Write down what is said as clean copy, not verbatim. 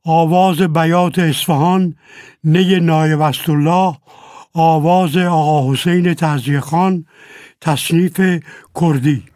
آواز بیات اصفهان، نی نایب اسدالله، آواز آقا حسین تعزیه خان، تصنیف کردی.